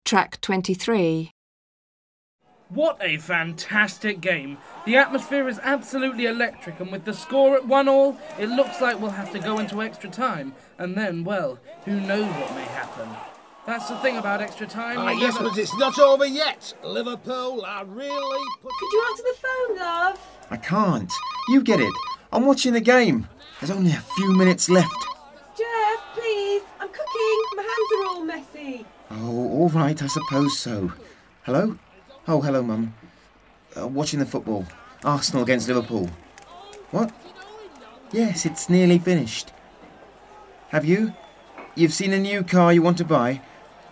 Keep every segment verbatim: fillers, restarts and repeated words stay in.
Track twenty-three. What a fantastic game. The atmosphere is absolutely electric, and with the score at one all, it looks like we'll have to go into extra time. And then, well, who knows what may happen. That's the thing about extra time. Ah, you yes, never... but it's not over yet. Liverpool are really... Put... Could you answer the phone, love? I can't. You get it. I'm watching the game. There's only a few minutes left. Jeff, please. I'm cooking. My hands are all messy. Oh, all right, I suppose so. Hello? Oh, hello, Mum. Uh, watching the football. Arsenal against Liverpool. What? Yes, it's nearly finished. Have you? You've seen a new car you want to buy?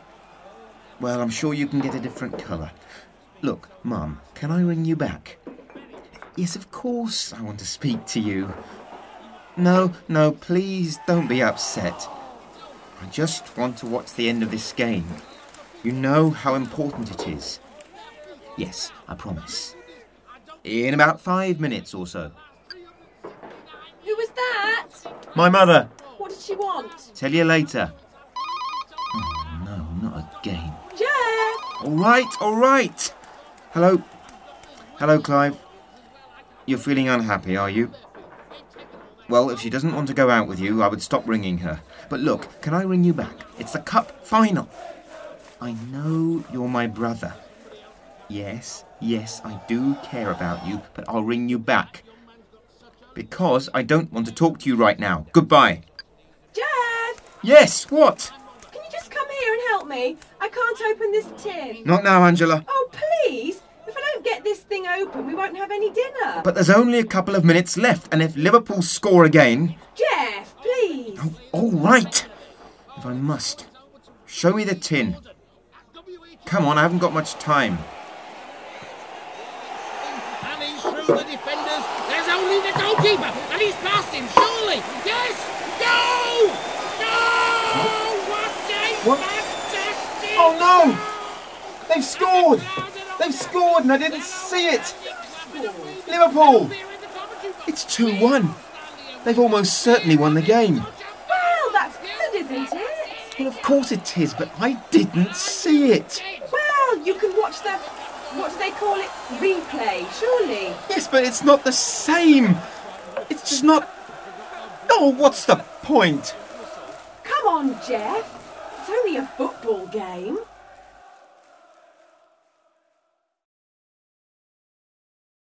Well, I'm sure you can get a different colour. Look, Mum, can I ring you back? Yes, of course I want to speak to you. No, no, please don't be upset. I just want to watch the end of this game. You know how important it is. Yes, I promise. In about five minutes or so. Who was that? My mother. What did she want? Tell you later. Oh, no, not again. Jeff! All right, all right. Hello. Hello, Clive. You're feeling unhappy, are you? Well, if she doesn't want to go out with you, I would stop ringing her. But look, can I ring you back? It's the cup final. I know you're my brother. Yes, yes, I do care about you, but I'll ring you back. Because I don't want to talk to you right now. Goodbye. Jeff! Yes, what? Can you just come here and help me? I can't open this tin. Not now, Angela. Oh, please! If I don't get this thing open, we won't have any dinner. But there's only a couple of minutes left, and if Liverpool score again... Jeff, please! Oh, all right. If I must. Show me the tin. Come on, I haven't got much time. And he's through the defenders. There's only the goalkeeper. And he's past him, surely. Yes! Go! Go! What a What? fantastic... Oh, no! They've scored! They've scored and I didn't see it! Liverpool! It's two one. They've almost certainly won the game. Well, that's good, isn't it? Well, of course it is, but I didn't see it. Well, you can watch the... what do they call it? Replay, surely. Yes, but it's not the same. It's just not... Oh, what's the point? Come on, Jeff. It's only a football game.